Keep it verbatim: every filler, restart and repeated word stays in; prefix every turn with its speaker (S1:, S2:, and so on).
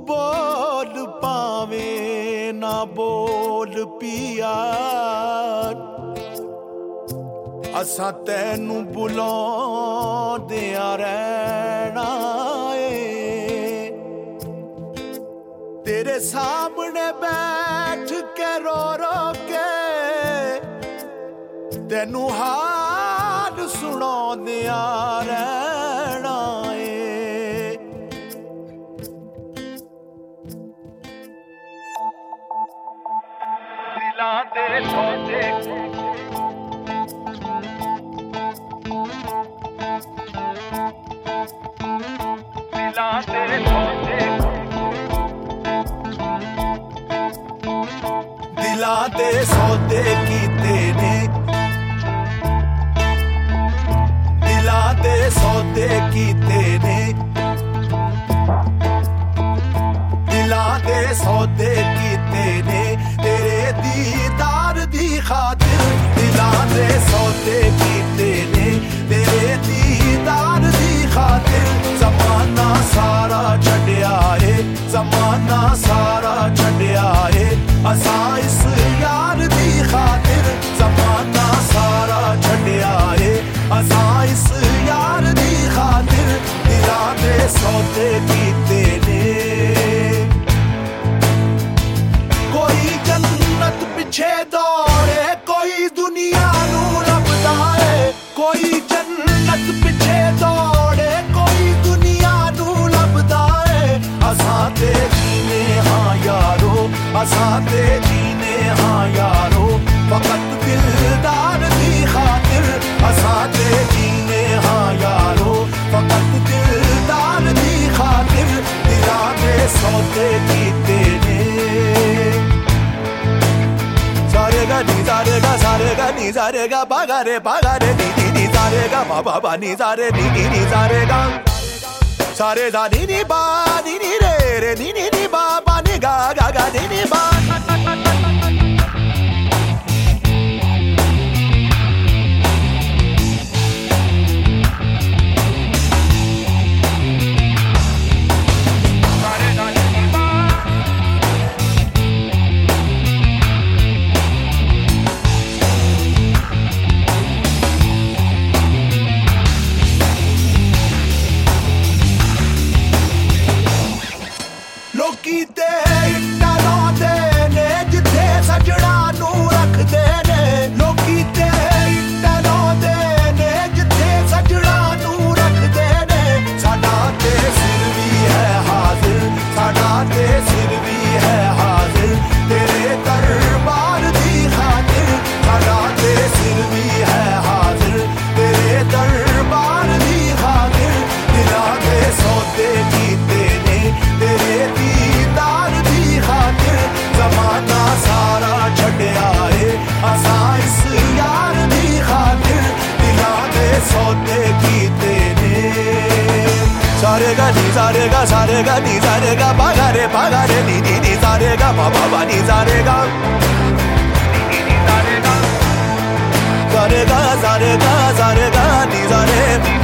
S1: बोल पावे ना बोल पिया असा तैनू बुलाउंदियां रहना है तेरे सामने बैठ के रो रो के तैनू हाल सुनाउंदियां रहना है। दिलां दे सौदे दिलां दे सौदे कीते ने दिलां दे सौदे कीते ने दिलां दे सौदे कीते ने तेरे दीदार दी खातिर दिलां दे सौदे कीते ने तेरे दीदार दी खातिर ज़माना सारा छड्या है ज़माना सारा छड्या है असा इस यार दी खातिर ज़माना सारा छड्या है असा इस यार दी खातिर दिलां दे सौदे कीते ने। कोई जन्नत पिछे दौड़े कोई दुनिया नू लभदा है कोई जन्नत पिछे दौड़े कोई दुनिया नू लभदा है असा ते जीने हाँ यारो असा ते जीने हाँ यारो फकत दिलदार दी खातिर असा ते जीने हाँ यारो फकत दिलदार दी खातिर दिलां दे सौदे कीते ने। सारे गा नी सारे गा सारे गा नी सारे गा पागा रे पागा रे नी नी नी सारे गा पा पा पा नी सारे नी नी नी सारे गा सारे दा नी नी बा नी नी रे रे नी नी नी बा पा नी गा गा गा नी नी बा। लोकी ते इट्टा लांदे ने जिथे सजड़ा नू रखदे ने लोकी ते इट्टा लांदे ने जिथे सजड़ा नू रखदे ने साडा ते सिर भी है हाजिर साडा ते सिर भी है हाजिर तेरे दरबार दी खातिर साडा ते सिर भी है हाजिर तेरे दरबार दी खातिर दिलां दे सौदे कीते ने तेरे दीदार दी खातिर ज़माना सारा छड्या है असा इस यार दी खातिर दिलां दे सौदे कीते ने। सारे गा नी सारे गा सारे गा नी सारे गा पागा रे पागा रे नी नी नी सारे गा पा पा पा नी सारे गा नी नी नी सारे गा सारे गा सारे गा सारे गा नी सारे